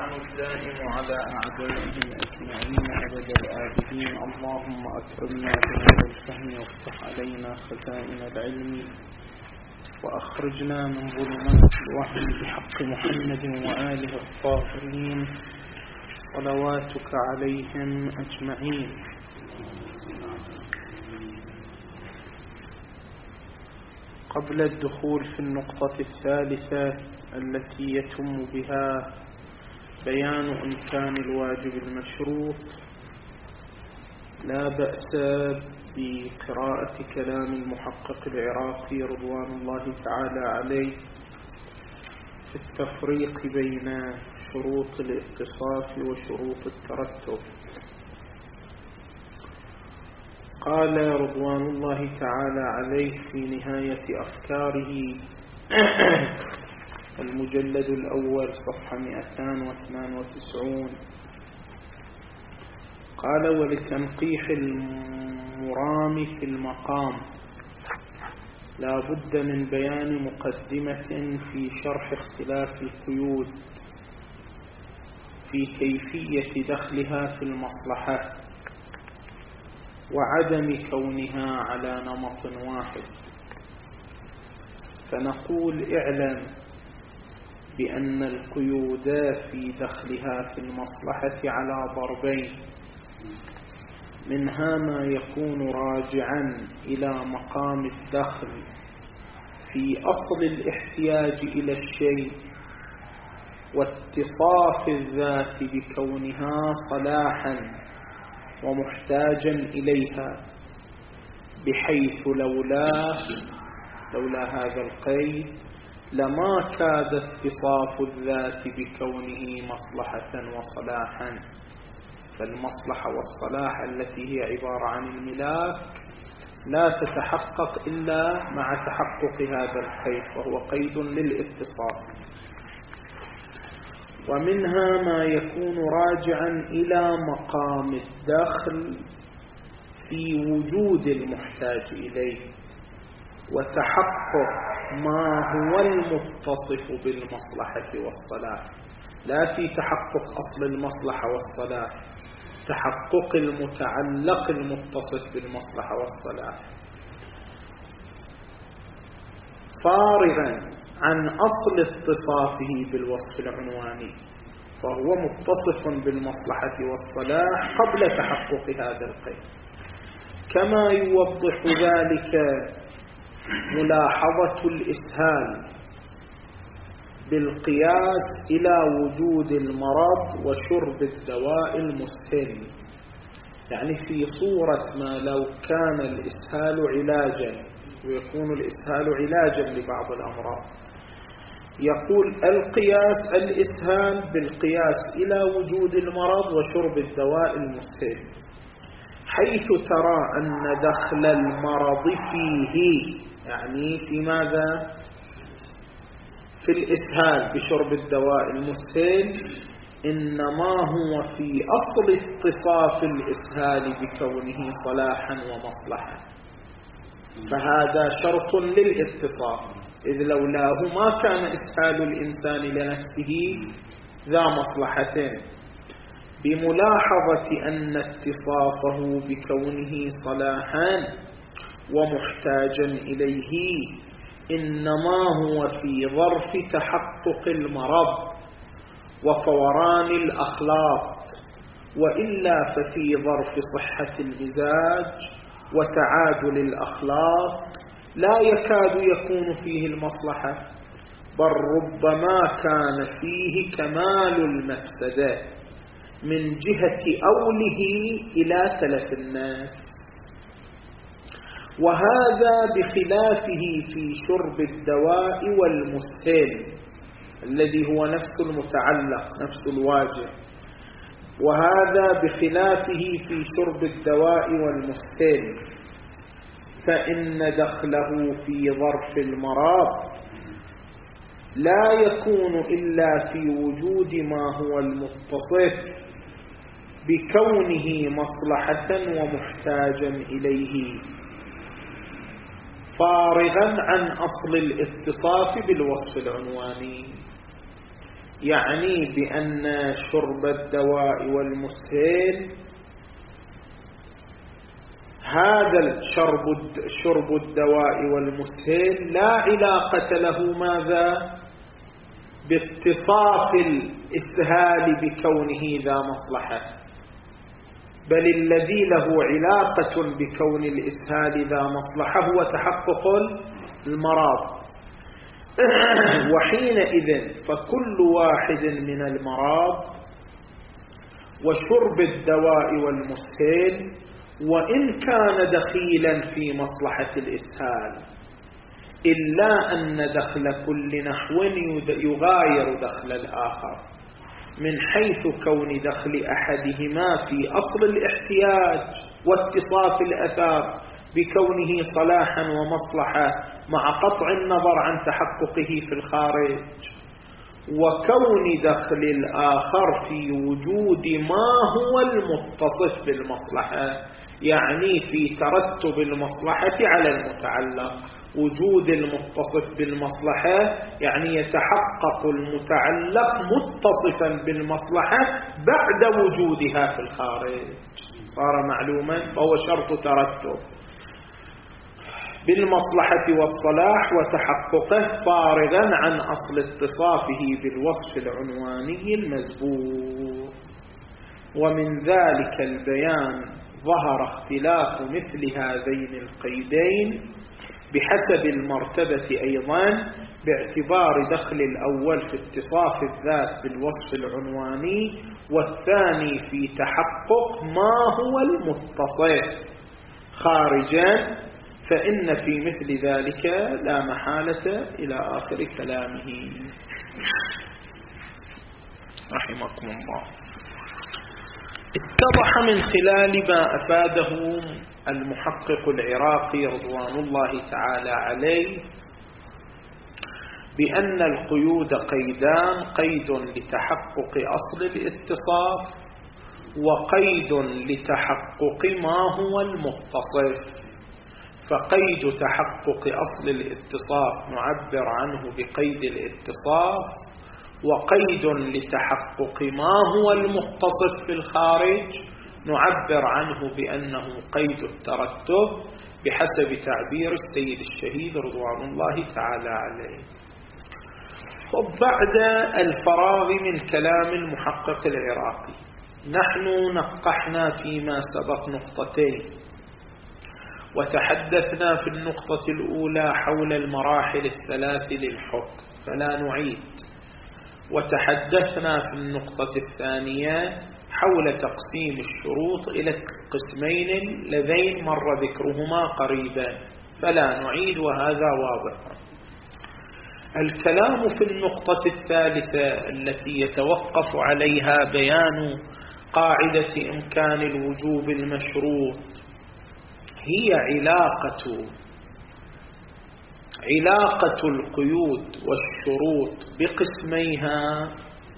واللعن الدائم على أعدائهم أجمعين أبد الآبدين. اللهم أكرمنا بنور الفهم وافتح علينا خزائن العلم وأخرجنا من ظلمات الوهم بحق محمد وآله الطاهرين صلواتك عليهم أجمعين. قبل الدخول في النقطة الثالثة التي يتم بها بيان إمكان الواجب المشروط، لا بأس بقراءة كلام المحقق العراقي رضوان الله تعالى عليه في التفريق بين شروط الاتصاف وشروط الترتب. قال رضوان الله تعالى عليه في نهاية أفكاره المجلد الأول صفحة 292، قال: ولتنقيح المرام في المقام لا بد من بيان مقدمة في شرح اختلاف القيود في كيفية دخلها في المصلحة وعدم كونها على نمط واحد. فنقول: اعلم بأن القيود في دخلها في المصلحة على ضربين: منها ما يكون راجعا إلى مقام الدخل في أصل الاحتياج إلى الشيء واتصاف الذات بكونها صلاحا ومحتاجا إليها، بحيث لولا هذا القيد لما كاد اتصاف الذات بكونه مصلحة وصلاحا. فالمصلحة والصلاح التي هي عبارة عن الملاك لا تتحقق إلا مع تحقق هذا القيد، وهو قيد للاتصاف. ومنها ما يكون راجعا إلى مقام الدخل في وجود المحتاج إليه وتحقق ما هو المتصف بالمصلحة والصلاح، لا في تحقق أصل المصلحة والصلاح، تحقق المتعلق المتصف بالمصلحة والصلاح، فارغا عن أصل اتصافه بالوصف العنواني، فهو متصف بالمصلحة والصلاح قبل تحقق هذا القيد. كما يوضح ذلك ملاحظة الإسهال بالقياس إلى وجود المرض وشرب الدواء المسهل، يعني في صورة ما لو كان الإسهال علاجا، ويكون الإسهال علاجا لبعض الأمراض، يقول القياس الإسهال بالقياس إلى وجود المرض وشرب الدواء المسهل، حيث ترى أن دخل المرض فيه، يعني في ماذا؟ في الإسهال بشرب الدواء المسهل، إنما هو في أصل اتصاف الإسهال بكونه صلاحا ومصلحا، فهذا شرط للاتصاف، إذ لولاه ما كان إسهال الإنسان لنفسه ذا مصلحتين، بملاحظة أن اتصافه بكونه صلاحا ومحتاجا إليه إنما هو في ظرف تحقق المرض وفوران الأخلاق، وإلا ففي ظرف صحة المزاج وتعادل الأخلاق لا يكاد يكون فيه المصلحة، بل ربما كان فيه كمال المفسدة من جهة أوله إلى تلف الناس. وهذا بخلافه في شرب الدواء والمسهل الذي هو نفس المتعلق نفس الواجب، وهذا بخلافه في شرب الدواء والمسهل، فإن دخله في ظرف المرض لا يكون إلا في وجود ما هو المتصف بكونه مصلحة ومحتاجا إليه، فارغا عن أصل الاتصاف بالوصف العنواني. يعني بأن شرب الدواء والمسهل هذا شرب الدواء والمسهل لا علاقة له ماذا باتصاف الإسهال بكونه ذا مصلحة، بل الذي له علاقة بكون الإسهال ذا مصلحة هو تحقق المرض. وحينئذ فكل واحد من المرض وشرب الدواء والمسهل وإن كان دخيلا في مصلحة الإسهال إلا أن دخل كل نحو يغاير دخل الآخر، من حيث كون دخل أحدهما في أصل الاحتياج واتصاف الأثار بكونه صلاحا ومصلحة مع قطع النظر عن تحققه في الخارج، وكون دخل الآخر في وجود ما هو المتصف بالمصلحة، يعني في ترتب المصلحة على المتعلق. وجود المتصف بالمصلحة يعني يتحقق المتعلق متصفا بالمصلحة بعد وجودها في الخارج، صار معلوما، فهو شرط ترتب بالمصلحة والصلاح وتحققه فارغا عن أصل اتصافه بالوصف العنواني المذكور. ومن ذلك البيان ظهر اختلاف مثل هذين القيدين بحسب المرتبة أيضا، باعتبار دخل الأول في اتصاف الذات بالوصف العنواني والثاني في تحقق ما هو المتصف خارجا، فإن في مثل ذلك لا محالة إلى آخر كلامه رحمكم الله. اتضح من خلال ما أفاده المحقق العراقي رضوان الله تعالى عليه بأن القيود قيدان: قيد لتحقق أصل الاتصاف وقيد لتحقق ما هو المتصف. فقيد تحقق أصل الاتصاف نعبر عنه بقيد الاتصاف، وقيد لتحقق ما هو المتصف في الخارج نعبر عنه بأنه قيد الترتب بحسب تعبير السيد الشهيد رضوان الله تعالى عليه. وبعد الفراغ من كلام المحقق العراقي نحن نقحنا فيما سبق نقطتين، وتحدثنا في النقطة الأولى حول المراحل الثلاث للحكم فلا نعيد، وتحدثنا في النقطة الثانية حول تقسيم الشروط إلى القسمين اللذين مر ذكرهما قريبا فلا نعيد وهذا واضح. الكلام في النقطة الثالثة التي يتوقف عليها بيان قاعدة إمكان الوجوب المشروط هي علاقة القيود والشروط بقسميها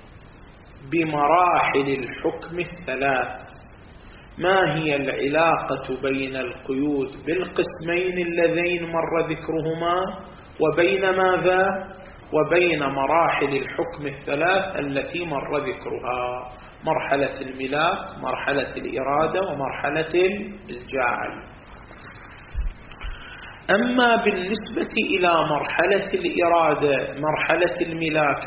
بمراحل الحكم الثلاث. ما هي العلاقة بين القيود بالقسمين اللذين مر ذكرهما وبين ماذا؟ وبين مراحل الحكم الثلاث التي مر ذكرها: مرحلة الملاك، مرحلة الإرادة، ومرحلة الجعل. أما بالنسبة إلى مرحلة الإرادة، مرحلة الملاك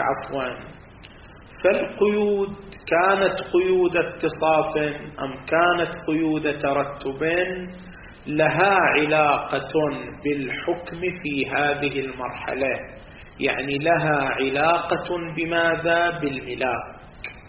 فالقيود كانت قيود اتصاف أم كانت قيود ترتب لها علاقة بالحكم في هذه المرحلة، يعني لها علاقة بماذا؟ بالملاك.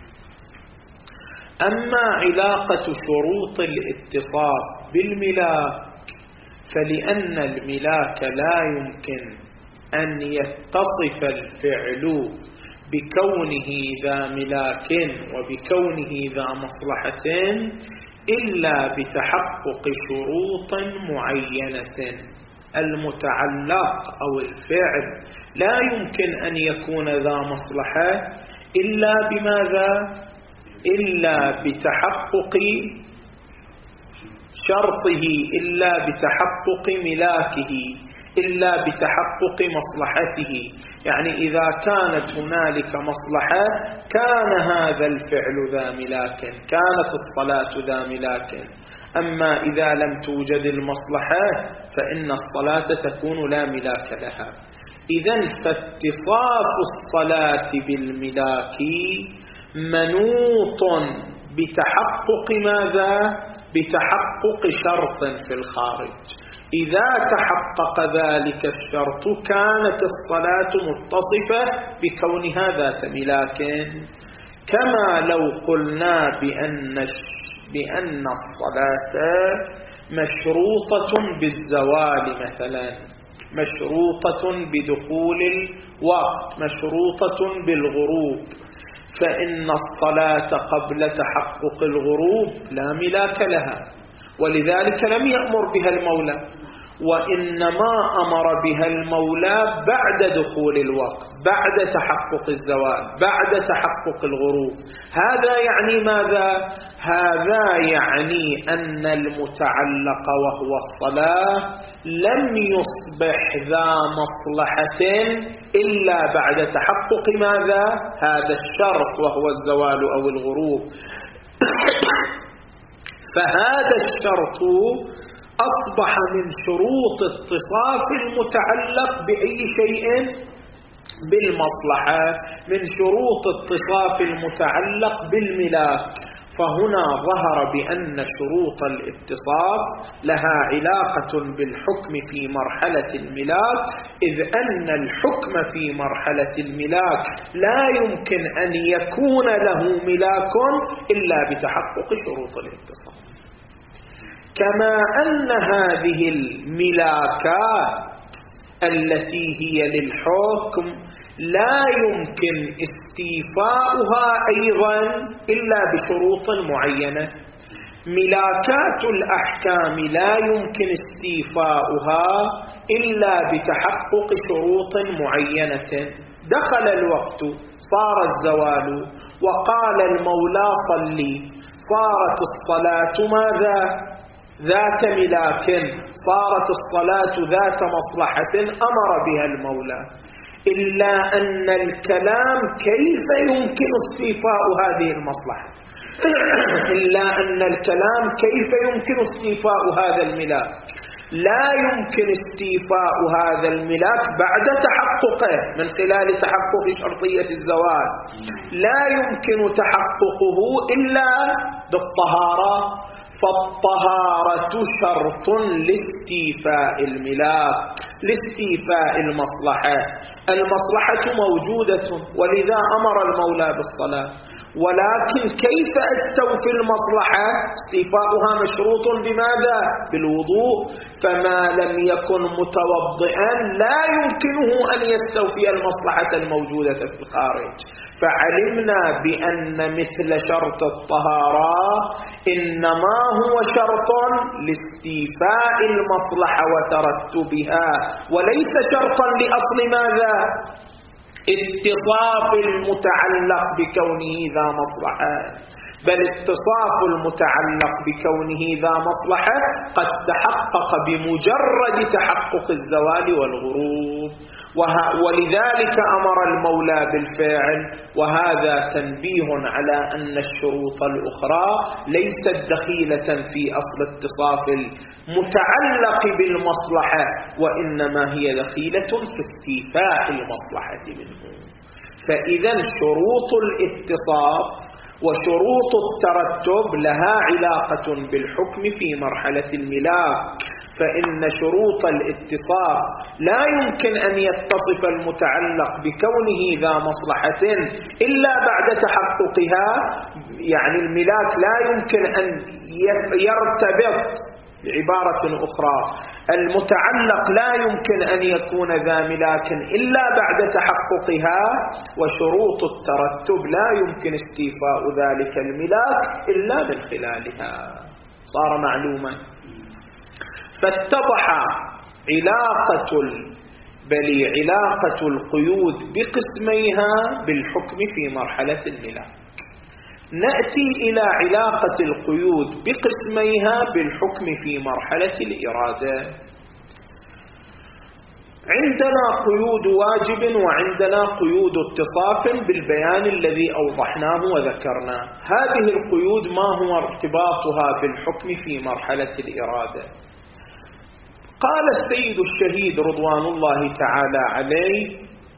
أما علاقة شروط الاتصاف بالملاك فلأن الملاك لا يمكن أن يتصف الفعل بكونه ذا ملاك وبكونه ذا مصلحة إلا بتحقق شروط معينة. المتعلق أو الفعل لا يمكن أن يكون ذا مصلحة إلا بماذا؟ إلا بتحقق شرطه، إلا بتحقق ملاكه، إلا بتحقق مصلحته. يعني إذا كانت هنالك مصلحة كان هذا الفعل ذا ملاك، كانت الصلاة ذا ملاك. أما إذا لم توجد المصلحة فإن الصلاة تكون لا ملاك لها. إذن فاتصاف الصلاة بالملاك منوط بتحقق ماذا؟ بتحقق شرط في الخارج. إذا تحقق ذلك الشرط كانت الصلاة متصفة بكونها ذات ملاك، كما لو قلنا بأن الصلاة مشروطة بالزوال مثلا، مشروطة بدخول الوقت، مشروطة بالغروب، فإن الصلاة قبل تحقق الغروب لا ملاك لها، ولذلك لم يأمر بها المولى، وإنما أمر بها المولى بعد دخول الوقت، بعد تحقق الزوال، بعد تحقق الغروب. هذا يعني ماذا؟ هذا يعني أن المتعلق وهو الصلاة لم يصبح ذا مصلحة إلا بعد تحقق ماذا؟ هذا الشرط وهو الزوال أو الغروب. فهذا الشرط أصبح من شروط اتصاف المتعلق بأي شيء؟ بالمصلحة، من شروط اتصاف المتعلق بالملاك. فهنا ظهر بأن شروط الاتصاف لها علاقة بالحكم في مرحلة الملاك، إذ أن الحكم في مرحلة الملاك لا يمكن أن يكون له ملاك إلا بتحقق شروط الاتصاف. كما أن هذه الملاكات التي هي للحكم لا يمكن استيفاؤها أيضا إلا بشروط معينة. ملاكات الأحكام لا يمكن استيفاؤها إلا بتحقق شروط معينة. دخل الوقت، صار الزوال، وقال المولى صلي، صارت الصلاة ماذا؟ ذات ملاك، صارت الصلاة ذات مصلحة أمر بها المولى. إلا أن الكلام كيف يمكن استيفاء هذه المصلحة؟ إلا أن الكلام كيف يمكن استيفاء هذا الملاك؟ لا يمكن استيفاء هذا الملاك بعد تحققه من خلال تحقق شرطية الزوال، لا يمكن تحققه إلا بالطهارة، فالطهارة شرط لاستيفاء الملاك، لاستيفاء المصلحة. المصلحة موجودة ولذا أمر المولى بالصلاة، ولكن كيف أستوفي المصلحة؟ استيفاؤها مشروط بماذا؟ بالوضوء، فما لم يكن متوضئا لا يمكنه أن يستوفي المصلحة الموجودة في الخارج. فعلمنا بأن مثل شرط الطهارة إنما هو شرط لاستيفاء المصلحة وترتبها، وليس شرطا لأصل ماذا؟ اتصاف المتعلق بكونه ذا مصلحة، بل اتصاف المتعلق بكونه ذا مصلحة قد تحقق بمجرد تحقق الزوال والغروب، ولذلك أمر المولى بالفعل. وهذا تنبيه على أن الشروط الأخرى ليست دخيلة في أصل اتصاف المتعلق بالمصلحة، وإنما هي دخيلة في استيفاء المصلحة منه. فإذا شروط الاتصاف وشروط الترتب لها علاقة بالحكم في مرحلة الملاك. فإن شروط الاتصاف لا يمكن أن يتصف المتعلق بكونه ذا مصلحة إلا بعد تحققها، يعني الملاك لا يمكن أن يرتبط. بعبارة أخرى، المتعلق لا يمكن أن يكون ذا ملاك إلا بعد تحققها، وشروط الترتب لا يمكن استيفاء ذلك الملاك إلا من خلالها. صار معلوما. فاتضح علاقة القيود بقسميها بالحكم في مرحلة الملاك. نأتي إلى علاقة القيود بقسميها بالحكم في مرحلة الإرادة. عندنا قيود واجب وعندنا قيود اتصاف بالبيان الذي أوضحناه وذكرناه. هذه القيود ما هو ارتباطها بالحكم في مرحلة الإرادة؟ قال السيد الشهيد رضوان الله تعالى عليه: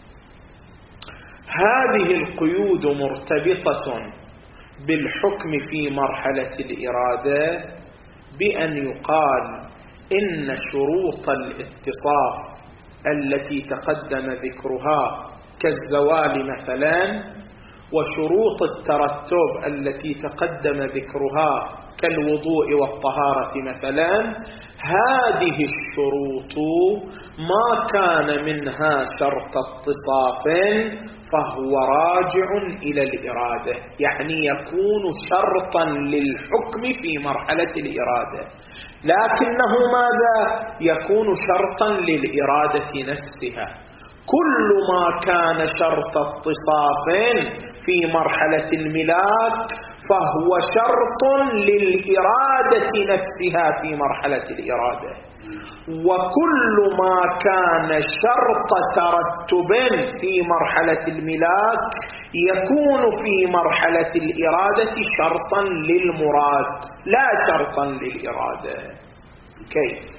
هذه القيود مرتبطة بالحكم في مرحلة الإرادة بأن يقال إن شروط الاتصاف التي تقدم ذكرها كالزوال مثلا، وشروط الترتب التي تقدم ذكرها كالوضوء والطهارة مثلا، هذه الشروط ما كان منها شرط اتصاف فهو راجع إلى الإرادة، يعني يكون شرطا للحكم في مرحلة الإرادة، لكنه ماذا؟ يكون شرطا للإرادة نفسها. كل ما كان شرط اتصاف في مرحلة الملاك فهو شرط للإرادة نفسها في مرحلة الإرادة، وكل ما كان شرط ترتب في مرحلة الملاك يكون في مرحلة الإرادة شرطا للمراد لا شرطا للإرادة. كيف؟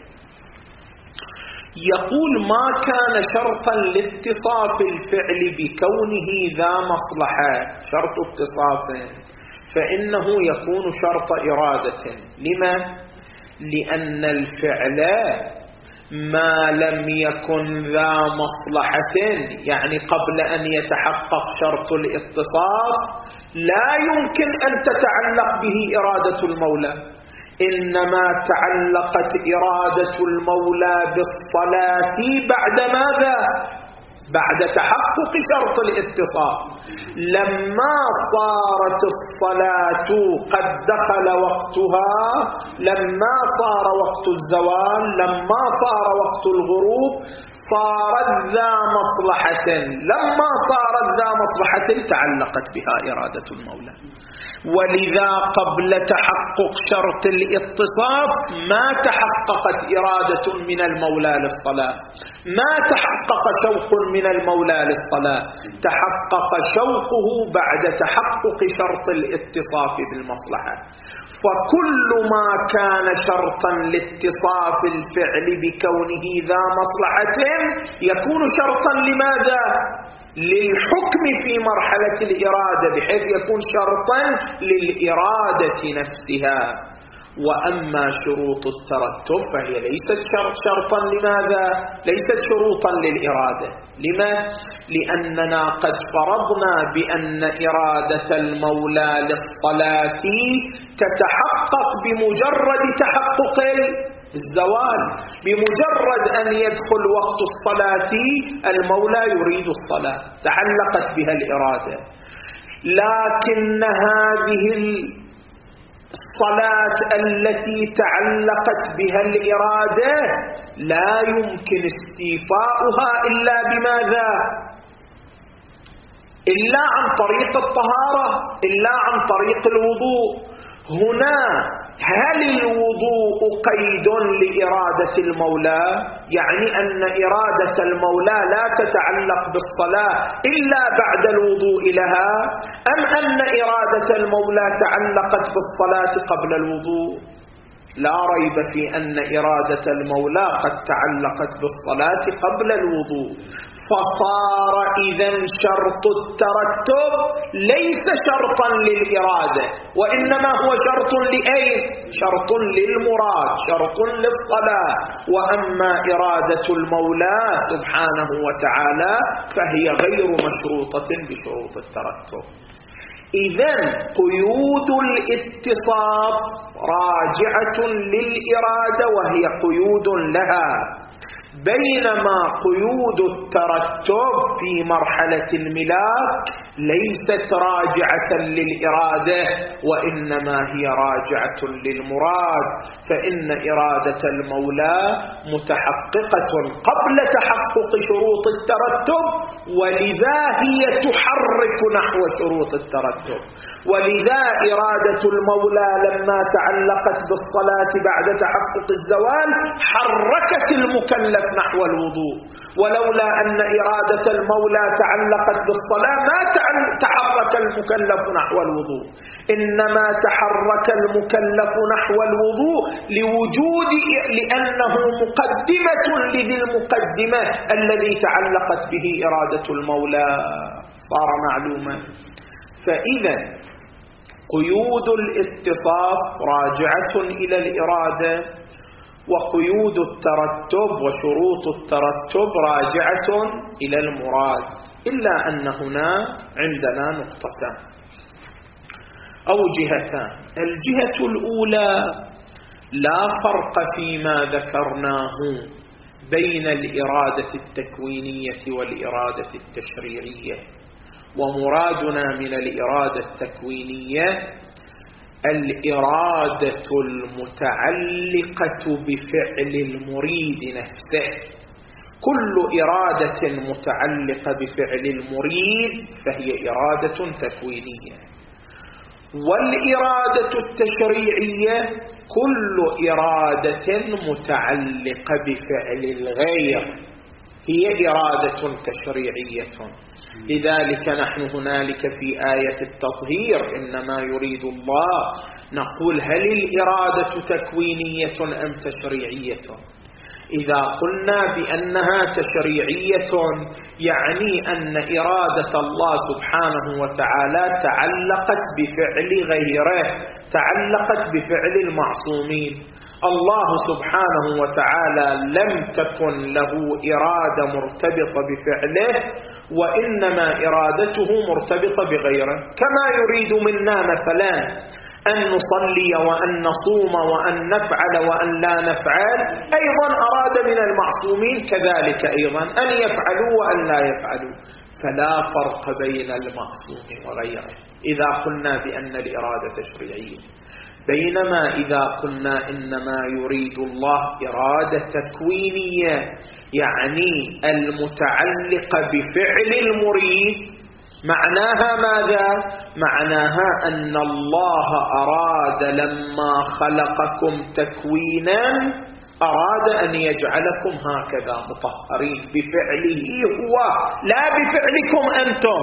يقول: ما كان شرطا لاتصاف الفعل بكونه ذا مصلحة، شرط اتصاف، فإنه يكون شرط إرادة. لما؟ لأن الفعل ما لم يكن ذا مصلحة، يعني قبل أن يتحقق شرط الاتصاف لا يمكن أن تتعلق به إرادة المولى، إنما تعلقت إرادة المولى بالصلاة بعد ماذا؟ بعد تحقق شرط الاتصاف. لما صارت الصلاة قد دخل وقتها، لما صار وقت الزوال، لما صار وقت الغروب، صارت ذا مصلحة. لما صارت ذا مصلحة تعلقت بها إرادة المولى، ولذا قبل تحقق شرط الاتصاف ما تحققت إرادة من المولى للصلاة، ما تحقق شوق من المولى للصلاة، تحقق شوقه بعد تحقق شرط الاتصاف بالمصلحة. فكل ما كان شرطا لاتصاف الفعل بكونه ذا مصلحة يكون شرطا لماذا؟ للحكم في مرحلة الإرادة، بحيث يكون شرطا للإرادة نفسها. وأما شروط الترتب فهي ليست شرطا لماذا؟ ليست شروطا للإرادة. لما؟ لأننا قد فرضنا بأن إرادة المولى للصلاة تتحقق بمجرد تحقق الزوال، بمجرد أن يدخل وقت الصلاة المولى يريد الصلاة، تعلقت بها الإرادة. لكن هذه الصلاة التي تعلقت بها الإرادة لا يمكن استيفاؤها إلا بماذا؟ إلا عن طريق الطهارة، إلا عن طريق الوضوء. هنا هل الوضوء قيد لإرادة المولى؟ يعني أن إرادة المولى لا تتعلق بالصلاة إلا بعد الوضوء لها، أم أن إرادة المولى تعلقت بالصلاة قبل الوضوء؟ لا ريب في أن إرادة المولى قد تعلقت بالصلاة قبل الوضوء، فصار إذن شرط الترتب ليس شرطا للإرادة، وإنما هو شرط لأين؟ شرط للمراد، شرط للصلاة. وأما إرادة المولى سبحانه وتعالى فهي غير مشروطة بشروط الترتب. إذن قيود الاتصاف راجعة للإرادة وهي قيود لها، بينما قيود الترتب في مرحلة الملاك ليست راجعة للإرادة وإنما هي راجعة للمراد، فإن إرادة المولى متحققة قبل تحقق شروط الترتب، ولذا هي تحرك نحو شروط الترتب. ولذا إرادة المولى لما تعلقت بالصلاة بعد تحقق الزوال حركت المكلف نحو الوضوء، ولولا أن إرادة المولى تعلقت بالصلاة ما تحرك المكلف نحو الوضوء، إنما تحرك المكلف نحو الوضوء لأنه مقدمة لذي المقدمة الذي تعلقت به إرادة المولى، صار معلوما. فإذا قيود الاتصاف راجعة إلى الإرادة، وقيود الترتب وشروط الترتب راجعة إلى المراد، إلا أن هنا عندنا نقطتان أو جهتان. الجهة الأولى لا فرق فيما ذكرناه بين الإرادة التكوينية والإرادة التشريعية، ومرادنا من الإرادة التكوينية الإرادة المتعلقة بفعل المريد نفسه. كل إرادة متعلقة بفعل المريد فهي إرادة تكوينية، والإرادة التشريعية كل إرادة متعلقة بفعل الغير هي إرادة تشريعية. لذلك نحن هنالك في آية التطهير إنما يريد الله نقول هل الإرادة تكوينية أم تشريعية؟ إذا قلنا بأنها تشريعية يعني أن إرادة الله سبحانه وتعالى تعلقت بفعل غيره، تعلقت بفعل المعصومين. الله سبحانه وتعالى لم تكن له إرادة مرتبطة بفعله، وإنما إرادته مرتبطة بغيره، كما يريد منا مثلا أن نصلي وأن نصوم وأن نفعل وأن لا نفعل، أيضا أراد من المعصومين كذلك أيضا أن يفعلوا وأن لا يفعلوا، فلا فرق بين المعصوم وغيره إذا قلنا بأن الإرادة تشريعية. بينما إذا قلنا إنما يريد الله إرادة تكوينية يعني المتعلقة بفعل المريد، معناها ماذا؟ معناها أن الله أراد لما خلقكم تكوينا أراد أن يجعلكم هكذا مطهرين بفعله هو، لا بفعلكم أنتم،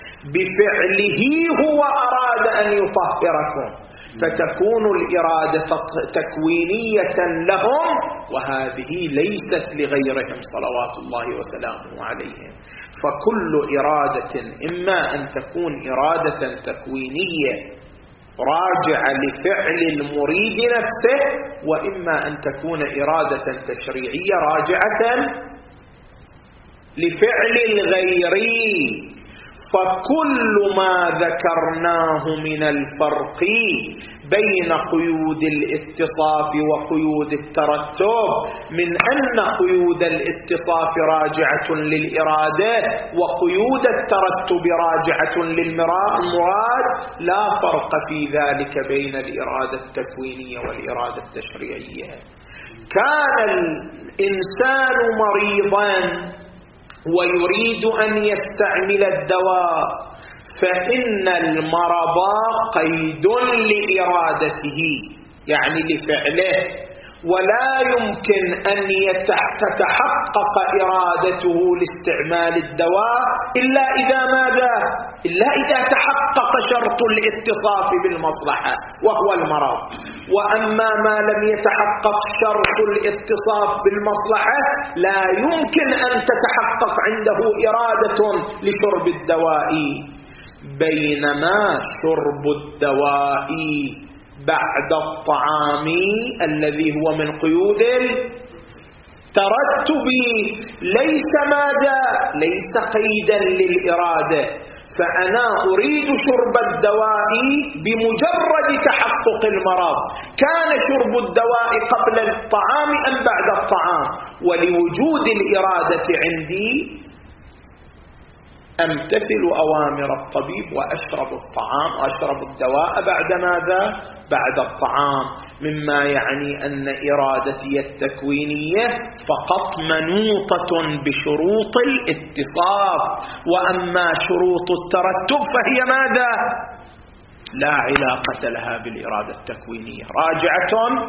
بفعله هو أراد أن يطهركم، فتكون الإرادة تكوينية لهم، وهذه ليست لغيرهم صلوات الله وسلامه عليهم. فكل إرادة إما أن تكون إرادة تكوينية راجعة لفعل المريد نفسه، وإما أن تكون إرادة تشريعية راجعة لفعل الغيري. فكل ما ذكرناه من الفرق بين قيود الاتصاف وقيود الترتب من أن قيود الاتصاف راجعة للإرادة وقيود الترتب راجعة للمراد، لا فرق في ذلك بين الإرادة التكوينية والإرادة التشريعية. كان الإنسان مريضا ويريد أن يستعمل الدواء، فإن المرض قيد لإرادته يعني لفعله، ولا يمكن أن تتحقق إرادته لاستعمال الدواء إلا إذا ماذا؟ إلا إذا تحقق شرط الاتصاف بالمصلحة وهو المرض. وأما ما لم يتحقق شرط الاتصاف بالمصلحة لا يمكن أن تتحقق عنده إرادة لشرب الدواء. بينما شرب الدواء بعد الطعام الذي هو من قيود الترتب ليس ماذا؟ ليس قيدا للإرادة. فأنا أريد شرب الدواء بمجرد تحقق المرض، كان شرب الدواء قبل الطعام أم بعد الطعام، ولوجود الإرادة عندي أمتثل أوامر الطبيب وأشرب الطعام وأشرب الدواء بعد ماذا؟ بعد الطعام، مما يعني أن إرادتي التكوينية فقط منوطة بشروط الاتصاف، وأما شروط الترتب فهي ماذا؟ لا علاقة لها بالإرادة التكوينية، راجعة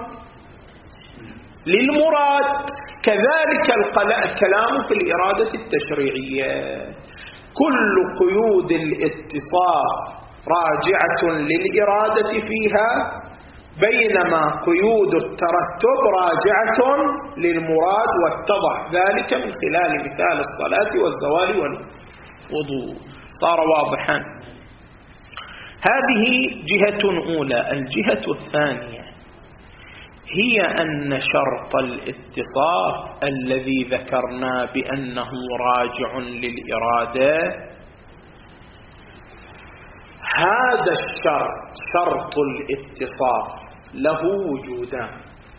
للمراد. كذلك الكلام في الإرادة التشريعية، كل قيود الاتصاف راجعة للإرادة فيها، بينما قيود الترتب راجعة للمراد، واتضح ذلك من خلال مثال الصلاة والزوال والوضوء. صار واضحا. هذه جهة أولى. الجهة الثانية هي أن شرط الاتصاف الذي ذكرنا بأنه راجع للإرادة، هذا الشرط شرط الاتصاف له وجودان،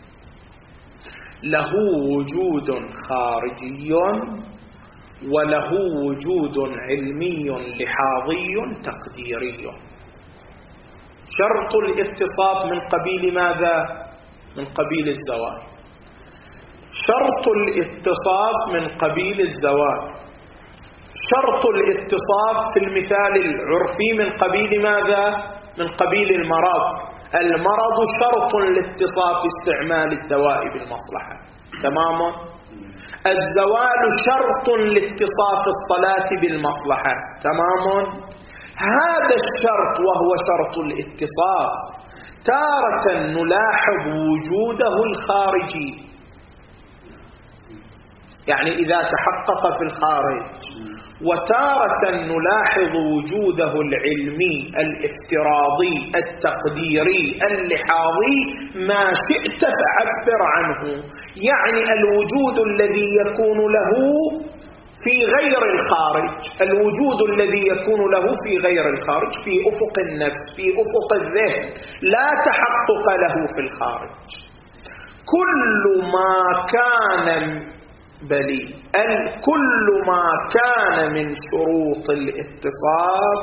له وجود خارجي وله وجود علمي لحاظي تقديري. شرط الاتصاف من قبيل ماذا؟ من قبيل الزوال. شرط الاتصاف من قبيل الزوال. شرط الاتصاف في المثال العرفي من قبيل ماذا؟ من قبيل المرض. المرض شرط لاتصاف استعمال الدواء بالمصلحة، تماما. الزوال شرط لاتصاف الصلاة بالمصلحة، تماما. هذا الشرط وهو شرط الاتصاف تارة نلاحظ وجوده الخارجي، يعني إذا تحقق في الخارج، وتارة نلاحظ وجوده العلمي الافتراضي التقديري اللحاظي، ما شئت فعبر عنه، يعني الوجود الذي يكون له في غير الخارج، الوجود الذي يكون له في غير الخارج، في أفق النفس، في أفق الذهن، لا تحقق له في الخارج. كل ما كان كل ما كان من شروط الاتصاف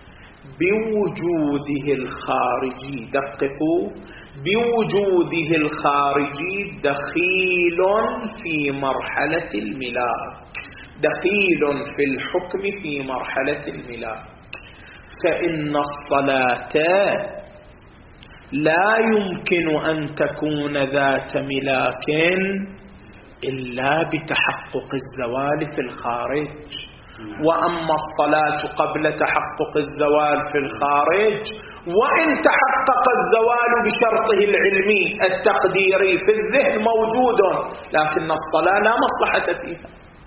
بوجوده الخارجي، دققوا، بوجوده الخارجي دخيل في مرحلة الملاك، دخيل في الحكم في مرحلة الملاك. فإن الصلاة لا يمكن أن تكون ذات ملاك إلا بتحقق الزوال في الخارج، وأما الصلاة قبل تحقق الزوال في الخارج، وإن تحقق الزوال بشرطه العلمي التقديري في الذهن موجود، لكن الصلاة لا مصلحة فيها.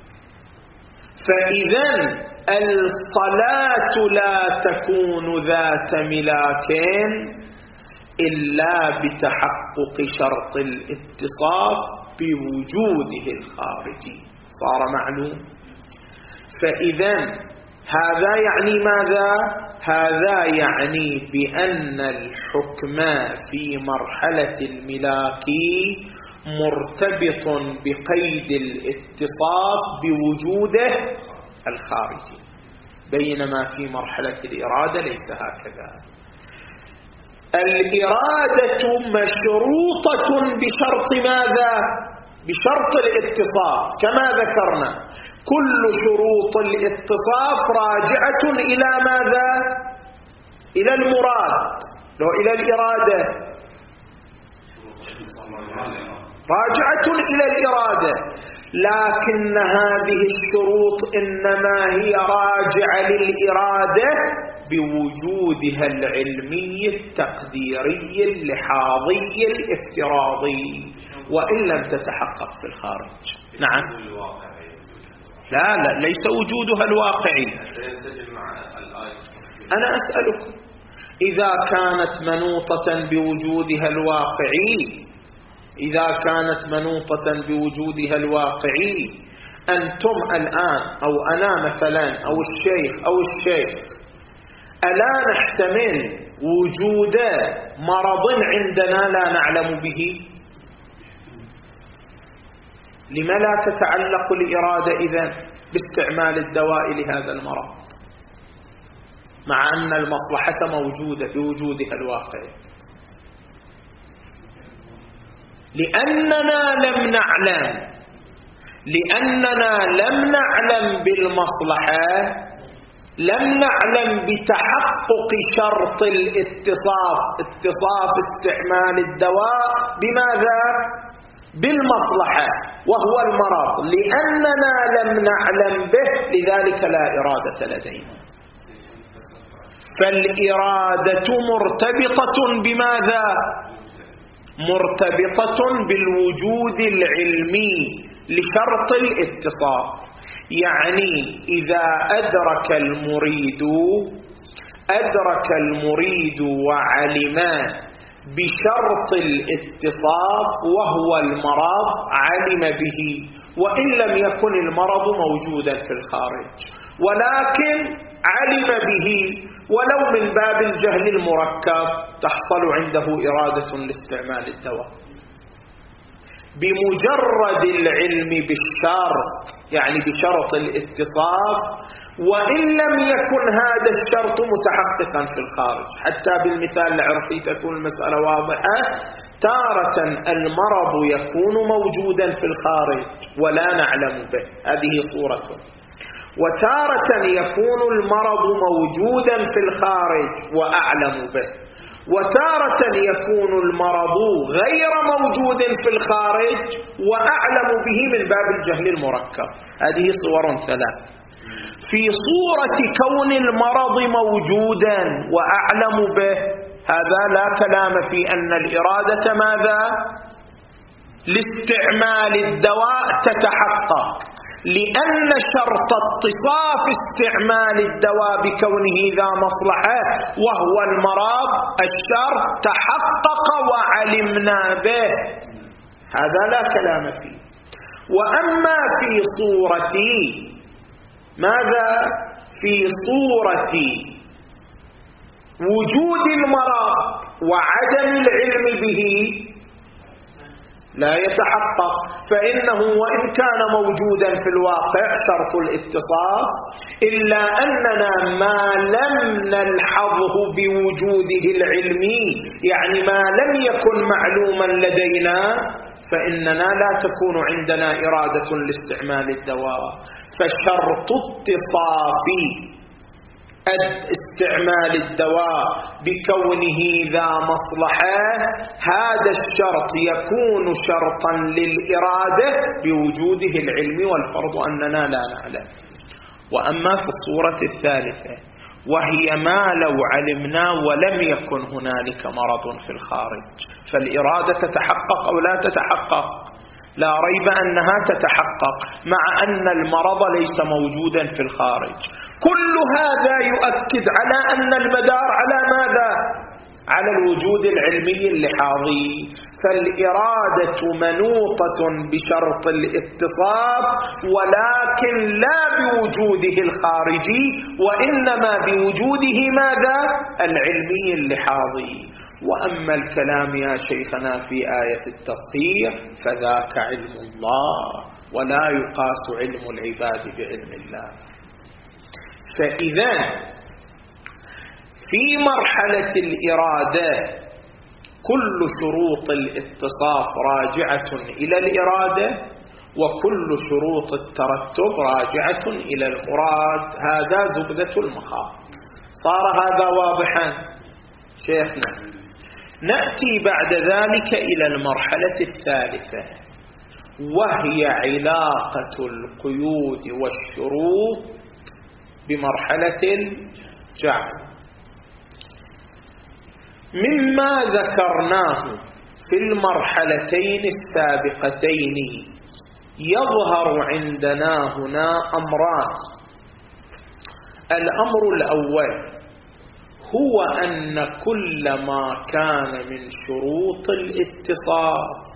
فإذن الصلاة لا تكون ذات ملاكين إلا بتحقق شرط الاتصاف بوجوده الخارجي. صار معلوم؟ فإذن هذا يعني ماذا؟ هذا يعني بأن الحكم في مرحلة الملاك مرتبط بقيد الاتصاف بوجوده الخارجي، بينما في مرحلة الإرادة ليس هكذا. الإرادة مشروطة بشرط ماذا؟ بشرط الاتصاف، كما ذكرنا كل شروط الاتصاف راجعة إلى ماذا؟ إلى المراد، لو إلى الإرادة راجعة إلى الإرادة، لكن هذه الشروط إنما هي راجعة للإرادة بوجودها العلمي التقديري اللحاظي الافتراضي، وإن لم تتحقق في الخارج. نعم. لا ليس وجودها الواقعي. أنا أسألكم، إذا كانت منوطة بوجودها الواقعي، إذا كانت منوطة بوجودها الواقعي، أنتم الآن أو أنا مثلا أو الشيخ ألا نحتمل وجود مرض عندنا لا نعلم به؟ لما لا تتعلق الإرادة إذن باستعمال الدواء لهذا المرض، مع أن المصلحة موجودة بوجودها الواقعي، لأننا لم نعلم بالمصلحة، لم نعلم بتحقق شرط اتصاف استعمال الدواء بماذا؟ بالمصلحة وهو المرض. لأننا لم نعلم به لذلك لا إرادة لدينا. فالإرادة مرتبطة بماذا؟ مرتبطة بالوجود العلمي لشرط الاتصاف. يعني إذا أدرك المريد وعلم بشرط الاتصاف وهو المرض علم به، وإن لم يكن المرض موجودا في الخارج، ولكن علم به ولو من باب الجهل المركب تحصل عنده إرادة لاستعمال الدواء بمجرد العلم بالشرط، يعني بشرط الاتصاف، وإن لم يكن هذا الشرط متحققا في الخارج. حتى بالمثال العرفي تكون المسألة واضحة. تارة المرض يكون موجودا في الخارج ولا نعلم به، هذه صورة، وتارة يكون المرض موجودا في الخارج وأعلم به، وتارة يكون المرض غير موجود في الخارج وأعلم به من باب الجهل المركب. هذه صور ثلاث. في صورة كون المرض موجودا وأعلم به، هذا لا كلام في أن الإرادة ماذا؟ لاستعمال الدواء تتحقق، لأن شرط اتصاف استعمال الدواء بكونه ذا مصلحة وهو المرض الشرط تحقق وعلمنا به، هذا لا كلام فيه. وأما في صورة ماذا؟ في صورة وجود المرض وعدم العلم به لا يتحقق، فإنه وإن كان موجودا في الواقع شرط الاتصاف، إلا أننا ما لم نلحظه بوجوده العلمي، يعني ما لم يكن معلوما لدينا، فإننا لا تكون عندنا إرادة لاستعمال الدواء. فشرط اتصاف استعمال الدواء بكونه ذا مصلحة، هذا الشرط يكون شرطا للإرادة بوجوده العلمي، والفرض أننا لا نعلم. وأما في الصورة الثالثة وهي ما لو علمنا ولم يكن هنالك مرض في الخارج، فالإرادة تتحقق أو لا تتحقق؟ لا ريب أنها تتحقق، مع أن المرض ليس موجودا في الخارج. كل هذا يؤكد على أن المدار على ماذا؟ على الوجود العلمي اللحاظي. فالإرادة منوطة بشرط الاتصاف، ولكن لا بوجوده الخارجي، وإنما بوجوده ماذا؟ العلمي اللحاظي. وأما الكلام يا شيخنا في آية التطهير فذاك علم الله، ولا يقاس علم العباد بعلم الله. فإذا في مرحلة الإرادة كل شروط الاتصاف راجعة إلى الإرادة، وكل شروط الترتب راجعة إلى المراد. هذا زبدة المخاط. صار هذا واضحا شيخنا؟ نأتي بعد ذلك إلى المرحلة الثالثة، وهي علاقة القيود والشروط بمرحلة الجعل. مما ذكرناه في المرحلتين السابقتين يظهر عندنا هنا أمران. الأمر الأول هو أن كل ما كان من شروط الاتصاف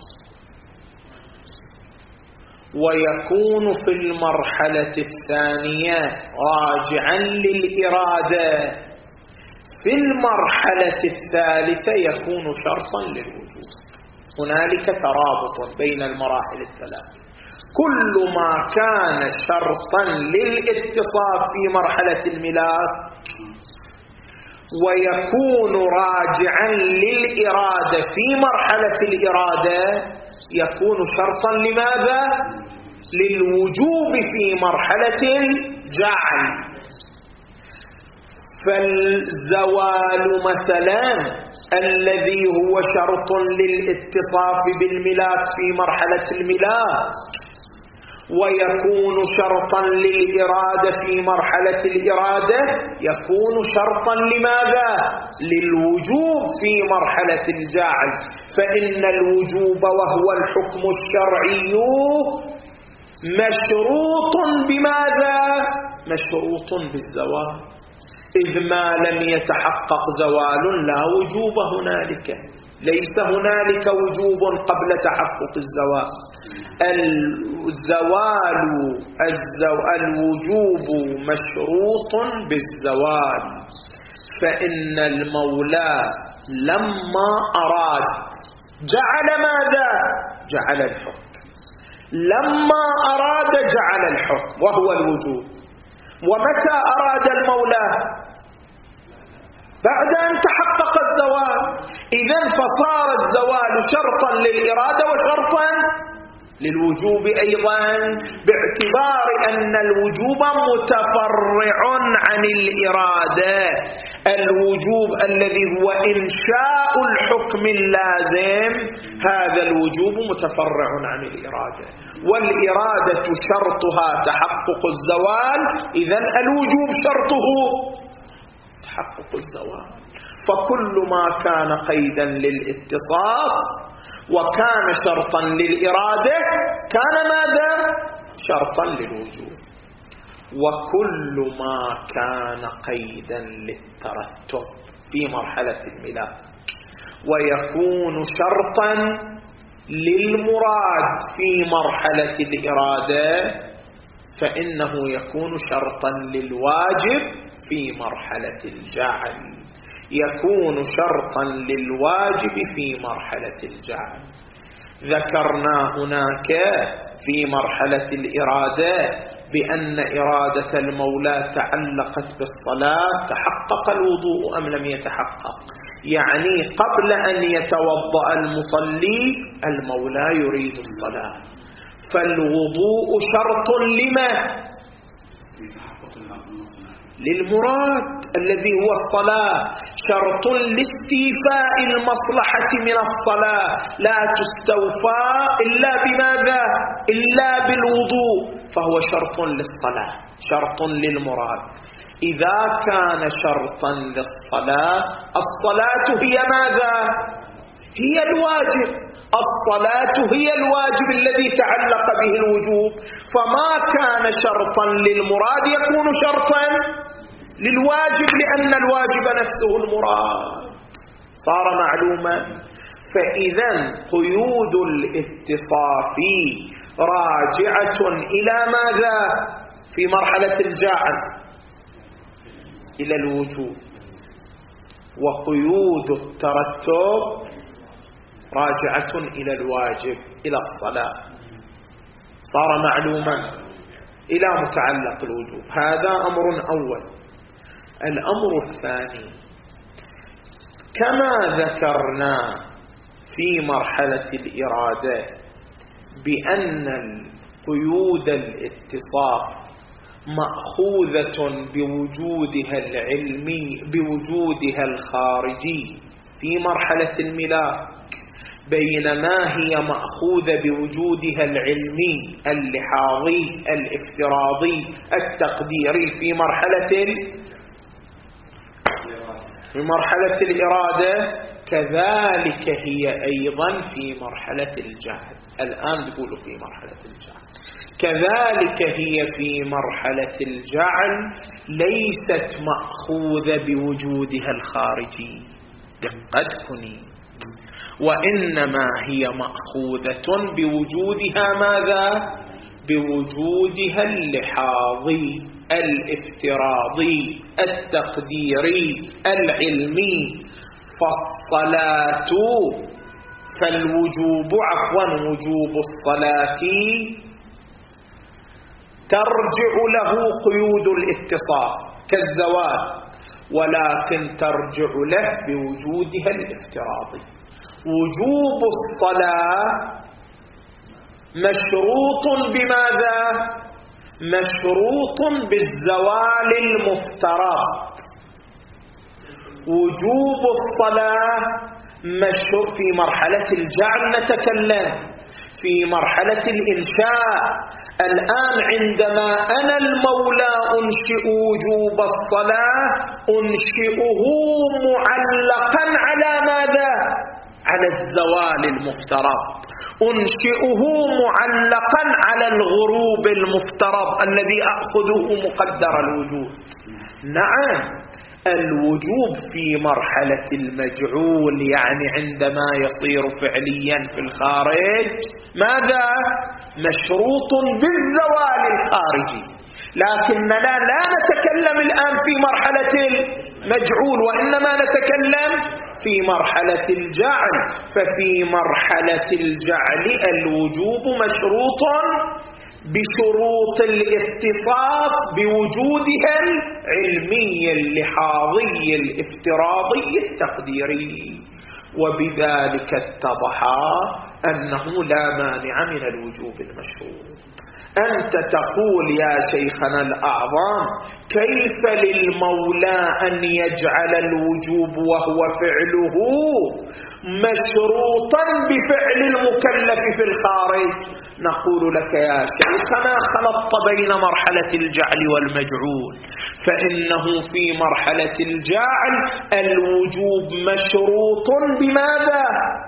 ويكون في المرحلة الثانية راجعا للإرادة، في المرحلة الثالثة يكون شرطا للوجود. هنالك ترابط بين المراحل الثلاث. كل ما كان شرطا للاتصاف في مرحلة الملاك ويكون راجعا للإرادة في مرحلة الإرادة يكون شرطا لماذا؟ للوجوب في مرحلة الجعل. فالزوال مثلا الذي هو شرط للاتصاف بالملاك في مرحلة الملاك ويكون شرطا للإرادة في مرحلة الإرادة يكون شرطا لماذا؟ للوجوب في مرحلة الجعل. فإن الوجوب وهو الحكم الشرعي مشروط بماذا؟ مشروط بالزوال، إذ ما لم يتحقق زوال لا وجوب هنالك، ليس هنالك وجوب قبل تحقق الزوال. الوجوب مشروط بالزوال. فإن المولى لما أراد جعل ماذا؟ جعل الحكم. لما أراد جعل الحكم وهو الوجوب. ومتى أراد المولى؟ بعد أن تحقق الزوال. إذن فصار الزوال شرطا للإرادة وشرطا للوجوب أيضا، باعتبار أن الوجوب متفرع عن الإرادة. الوجوب الذي هو إنشاء الحكم اللازم هذا الوجوب متفرع عن الإرادة، والإرادة شرطها تحقق الزوال، إذن الوجوب شرطه تحقق الزوال. فكل ما كان قيدا للاتصاف وكان شرطا للإرادة كان ماذا؟ شرطا للوجوب. وكل ما كان قيدا للترتب في مرحلة الملاك ويكون شرطا للمراد في مرحلة الإرادة فإنه يكون شرطا للواجب في مرحلة الجعل. يكون شرطا للواجب في مرحلة الجعل. ذكرنا هناك في مرحلة الإرادة بأن إرادة المولى تعلقت بالصلاة، تحقق الوضوء أم لم يتحقق؟ يعني قبل أن يتوضأ المصلي المولى يريد الصلاة، فالوضوء شرط لما؟ للمراد الذي هو الصلاة، شرط لاستيفاء المصلحة من الصلاة، لا تستوفى إلا بماذا؟ إلا بالوضوء، فهو شرط للصلاة، شرط للمراد. إذا كان شرطا للصلاة الصلاة هي ماذا؟ هي الواجب، الصلاة هي الواجب الذي تعلق به الوجوب، فما كان شرطا للمراد يكون شرطا للواجب لأن الواجب نفسه المراد. صار معلوما؟ فإذا قيود الاتصاف راجعة إلى ماذا في مرحلة الجعل؟ إلى الوجوب. وقيود الترتب راجعة إلى الواجب، إلى الصلاة. صار معلوما؟ إلى متعلق الوجوب. هذا أمر أول. الأمر الثاني كما ذكرنا في مرحلة الإرادة بأن قيود الاتصاف مأخوذة بوجودها العلمي بوجودها الخارجي في مرحلة الملاك، بينما هي مأخوذة بوجودها العلمي اللحاظي الافتراضي التقديري في مرحلة الإرادة. كذلك هي أيضا في مرحلة الجعل. الآن تقولوا في مرحلة الجعل، كذلك هي في مرحلة الجعل ليست مأخوذة بوجودها الخارجي، دقتكني، وإنما هي مأخوذة بوجودها ماذا؟ بوجودها اللحاظي الافتراضي التقديري العلمي. وجوب الصلاة ترجع له قيود الاتصاف كالزوال، ولكن ترجع له بوجودها الافتراضي. وجوب الصلاة مشروط بماذا؟ مشروط بالزوال المفترض. وجوب الصلاة مشروط في مرحلة الجعل، نتكلم في مرحلة الإنشاء. الآن عندما أنا المولى أنشئ وجوب الصلاة أنشئه معلقا على ماذا؟ على الزوال المفترض، أنشئه معلقا على الغروب المفترض الذي أخذه مقدر الوجود. نعم، الوجوب في مرحلة المجعول يعني عندما يصير فعليا في الخارج ماذا؟ مشروط بالزوال الخارجي. لكننا لا نتكلم الآن في مرحلة المجعول، وإنما نتكلم في مرحلة الجعل. ففي مرحلة الجعل الوجوب مشروط بشروط الاتصاف بوجودها العلمي اللحاظي الافتراضي التقديري، وبذلك اتضح أنه لا مانع من الوجوب المشروط. أنت تقول يا شيخنا الأعظم كيف للمولى أن يجعل الوجوب وهو فعله مشروطا بفعل المكلف في الخارج؟ نقول لك يا شيخنا خلطت بين مرحلة الجعل والمجعول، فإنه في مرحلة الجعل الوجوب مشروط بماذا؟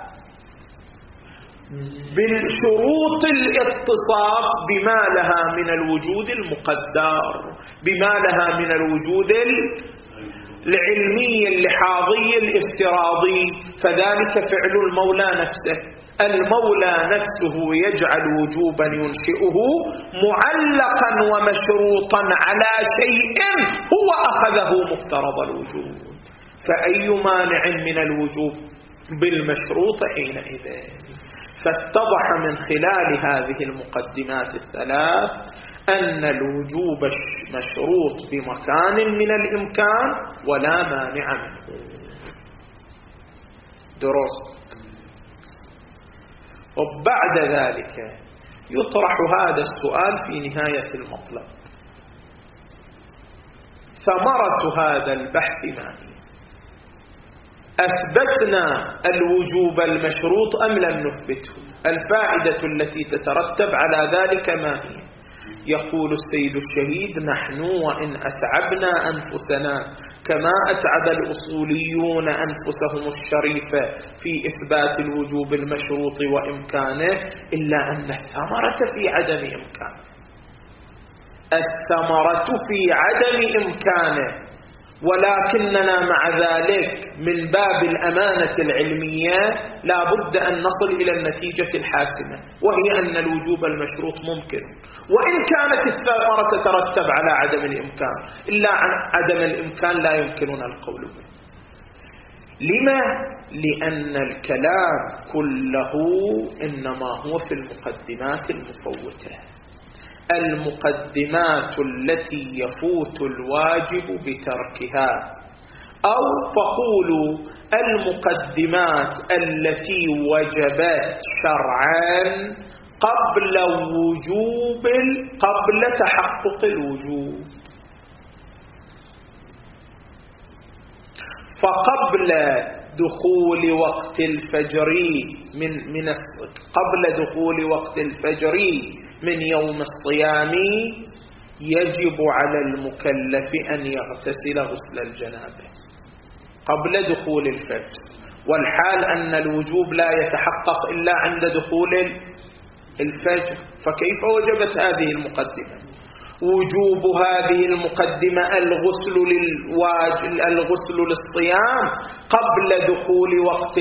بالشروط الاتصاف بما لها من الوجود المقدر، بما لها من الوجود العلمي اللحاظي الافتراضي. فذلك فعل المولى نفسه. المولى نفسه يجعل وجوبا ينشئه معلقا ومشروطا على شيء هو أخذه مفترض الوجود، فأي مانع من الوجوب بالمشروط حينئذ؟ فاتضح من خلال هذه المقدمات الثلاث أن الوجوب مشروط بمكان من الإمكان ولا مانع منه. درست. وبعد ذلك يطرح هذا السؤال في نهاية المطلب: ثمرة هذا البحث ما هي؟ أثبتنا الوجوب المشروط أم لم نثبته؟ الفائدة التي تترتب على ذلك ما هي؟ يقول السيد الشهيد: نحن وإن أتعبنا أنفسنا كما أتعب الأصوليون أنفسهم الشريفة في إثبات الوجوب المشروط وإمكانه، إلا أن الثمرة في عدم إمكانه. الثمرة في عدم إمكانه، ولكننا مع ذلك من باب الأمانة العلمية لا بد أن نصل إلى النتيجة الحاسمة، وهي أن الوجوب المشروط ممكن، وإن كانت الثمرة تترتب على عدم الإمكان، إلا عن عدم الإمكان لا يمكننا القول به. لما؟ لأن الكلام كله إنما هو في المقدمات المفوتة، المقدمات التي يفوت الواجب بتركها، أو فقولوا المقدمات التي وجبت شرعا قبل تحقق الوجوب. فقبل دخول وقت الفجر قبل دخول وقت الفجر من يوم الصيام يجب على المكلف أن يغتسل غسل الجنابة قبل دخول الفجر، والحال أن الوجوب لا يتحقق إلا عند دخول الفجر، فكيف وجبت هذه المقدمة؟ وجوب هذه المقدمة الغسل للصيام قبل دخول وقت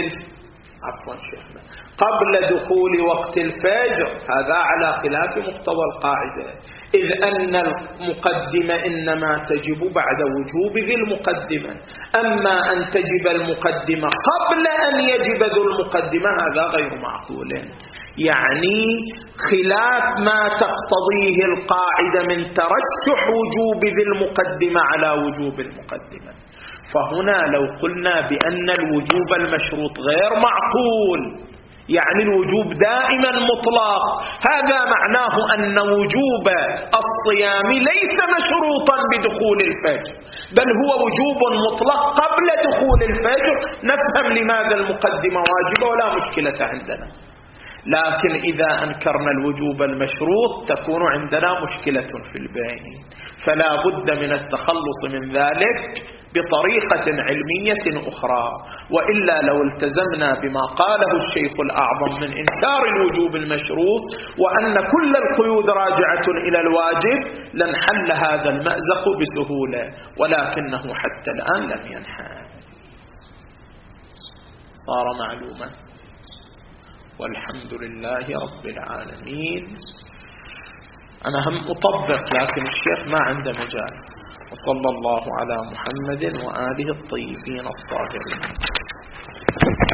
قبل دخول وقت الفجر، هذا على خلاف مقتضى القاعدة، إذ أن المقدمة إنما تجب بعد وجوب ذي المقدمة، أما أن تجب المقدمة قبل أن يجب ذو المقدمة هذا غير معقول. يعني خلاف ما تقتضيه القاعدة من ترشح وجوب ذي المقدمة على وجوب المقدمة. فهنا لو قلنا بأن الوجوب المشروط غير معقول، يعني الوجوب دائما مطلق، هذا معناه أن وجوب الصيام ليس مشروطا بدخول الفجر، بل هو وجوب مطلق قبل دخول الفجر. نفهم لماذا المقدمة واجبة ولا مشكلة عندنا. لكن إذا أنكرنا الوجوب المشروط تكون عندنا مشكلة في البين، فلا بد من التخلص من ذلك بطريقة علمية أخرى. وإلا لو التزمنا بما قاله الشيخ الأعظم من إنكار الوجوب المشروط وأن كل القيود راجعة إلى الواجب لانحل هذا المأزق بسهولة، ولكنه حتى الآن لم ينحل، صار معلوما. والحمد لله رب العالمين. أنا هم أطبق لكن الشيخ ما عنده مجال. وصلى الله على محمد وآله الطيبين الطاهرين.